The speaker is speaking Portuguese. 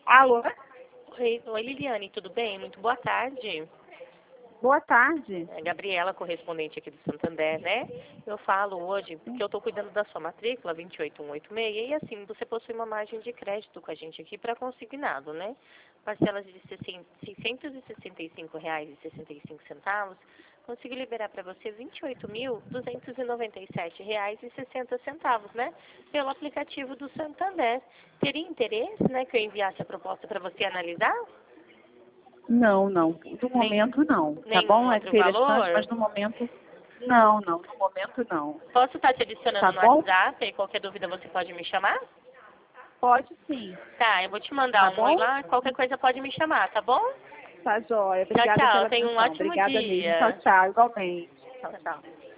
Alô? Oi, Liliane, tudo bem? Muito boa tarde. Boa tarde. É Gabriela, correspondente aqui do Santander, né? Eu falo hoje porque eu estou cuidando da sua matrícula 28186 e assim, você possui uma margem de crédito com a gente aqui para consignado, né? Parcelas de R$ 665,65. Consigo liberar para você R$ 28.297,60, né? Pelo aplicativo do Santander. Teria interesse, né, que eu enviasse a proposta para você analisar? Não, não. No momento não. Tá Nenhum bom? É outro interessante, valor? mas no momento não, não. No momento não. Posso estar te adicionando Tá no bom? WhatsApp e qualquer dúvida você pode me chamar? Pode sim. Tá, eu vou te mandar Tá um oi bom? lá, qualquer coisa pode me chamar, tá bom? Tá joia. Tchau, Obrigada tchau. pela Tenha um atenção. ótimo Obrigada mesmo. Tchau, dia. tchau. Igualmente. Tchau, tchau.